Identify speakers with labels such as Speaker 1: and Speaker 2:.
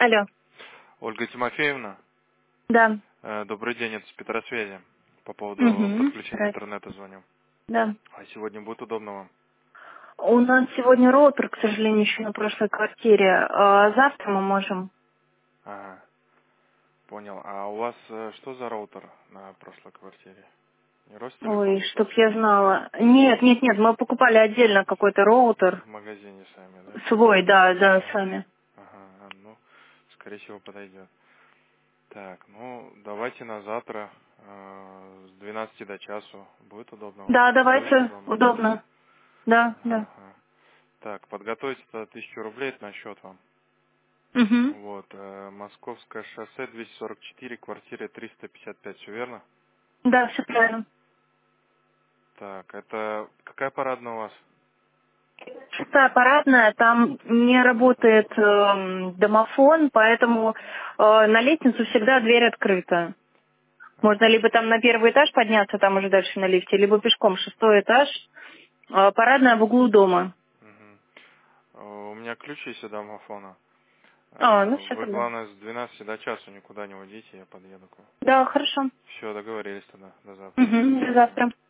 Speaker 1: Алло.
Speaker 2: Ольга Тимофеевна,
Speaker 1: Да.
Speaker 2: добрый день, это с Петросвязи. По поводу
Speaker 1: Угу.
Speaker 2: подключения интернета звоню.
Speaker 1: Да.
Speaker 2: А сегодня будет удобно вам?
Speaker 1: У нас сегодня роутер, к сожалению, еще на прошлой квартире. Завтра мы можем.
Speaker 2: Ага, понял. А у вас что за роутер на прошлой квартире? Не
Speaker 1: Ой,
Speaker 2: Ростелеком?
Speaker 1: чтоб я знала. Нет, мы покупали отдельно какой-то роутер.
Speaker 2: В магазине сами, да?
Speaker 1: Свой, да,
Speaker 2: Ага,
Speaker 1: сами.
Speaker 2: ага, ну, скорее всего, подойдет. Так, ну, давайте на завтра с 12 до часу. Будет удобно вам?
Speaker 1: Да,
Speaker 2: Будет
Speaker 1: давайте.
Speaker 2: удобно?
Speaker 1: Удобно. Да, да.
Speaker 2: Ага. Так, подготовить это 1000 рублей, это на счет вам.
Speaker 1: Угу.
Speaker 2: Вот, Московское шоссе, 244, квартира 355, все верно?
Speaker 1: Да, все правильно.
Speaker 2: Так, это какая парадная у вас?
Speaker 1: Шестая парадная, там не работает домофон, поэтому на лестницу всегда дверь открыта. Можно
Speaker 2: Ага.
Speaker 1: либо там на первый этаж подняться, там уже дальше на лифте, либо пешком шестой этаж. Парадная в углу дома.
Speaker 2: Мгм. У меня ключ есть у домофона.
Speaker 1: Ну все
Speaker 2: Вы,
Speaker 1: тогда.
Speaker 2: главное, с 12 до часу никуда не уйдите, я подъеду к вам.
Speaker 1: Да, хорошо.
Speaker 2: Все, договорились тогда. До завтра.
Speaker 1: Угу, до завтра.